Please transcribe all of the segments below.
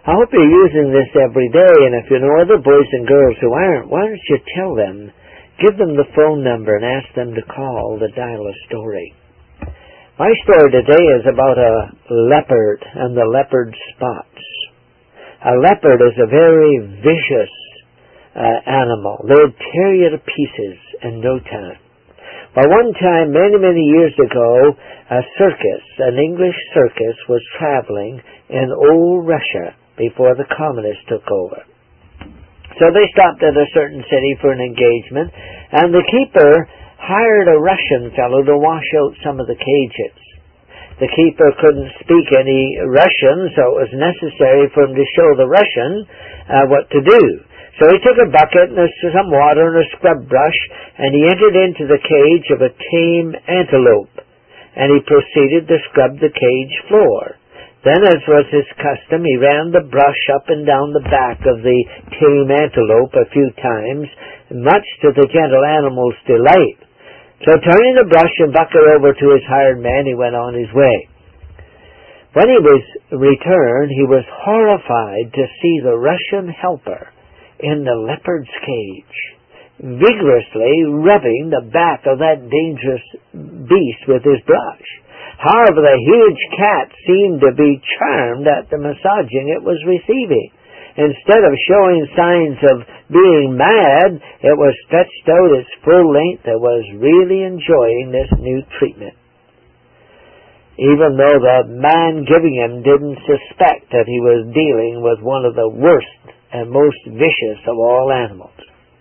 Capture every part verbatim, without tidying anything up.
I hope you're using this every day, and if you know other boys and girls who aren't, why don't you tell them, give them the phone number and ask them to call the dial a story. My story today is about a leopard and the leopard spots. A leopard is a very vicious uh, animal. They'll tear you to pieces in no time. Well, one time, many, many years ago, a circus, an English circus, was traveling in old Russia before the communists took over. So they stopped at a certain city for an engagement, and the keeper hired a Russian fellow to wash out some of the cages. The keeper couldn't speak any Russian, so it was necessary for him to show the Russian uh, what to do. So he took a bucket and some water and a scrub brush, and he entered into the cage of a tame antelope, and he proceeded to scrub the cage floor. Then, as was his custom, he ran the brush up and down the back of the tame antelope a few times, much to the gentle animal's delight. So, turning the brush and bucket over to his hired man, he went on his way. When he was returned, he was horrified to see the Russian helper in the leopard's cage, vigorously rubbing the back of that dangerous beast with his brush. However, the huge cat seemed to be charmed at the massaging it was receiving. Instead of showing signs of being mad, it was stretched out its full length and was really enjoying this new treatment, even though the man giving him didn't suspect that he was dealing with one of the worst and most vicious of all animals.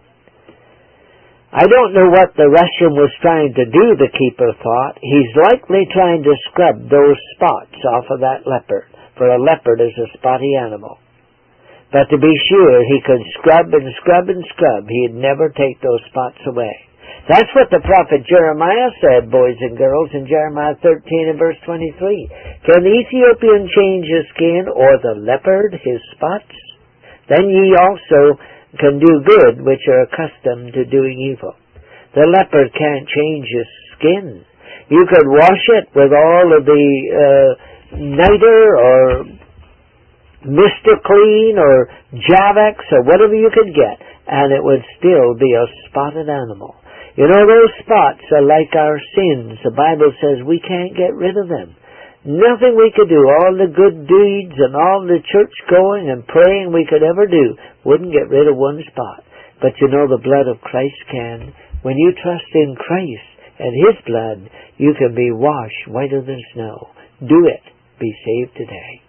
I don't know what the Russian was trying to do, the keeper thought. He's likely trying to scrub those spots off of that leopard, for a leopard is a spotty animal. But to be sure, he could scrub and scrub and scrub. He'd never take those spots away. That's what the prophet Jeremiah said, boys and girls, in Jeremiah thirteen and verse twenty-three. Can the Ethiopian change his skin, or the leopard his spots? Then ye also can do good, which are accustomed to doing evil. The leopard can't change his skin. You could wash it with all of the uh, niter or Mister Clean or Javex or whatever you could get, and it would still be a spotted animal. You know, those spots are like our sins. The Bible says we can't get rid of them. Nothing we could do, all the good deeds and all the church going and praying we could ever do, wouldn't get rid of one spot. But you know, the blood of Christ can. When you trust in Christ and His blood, you can be washed whiter than snow. Do it. Be saved today.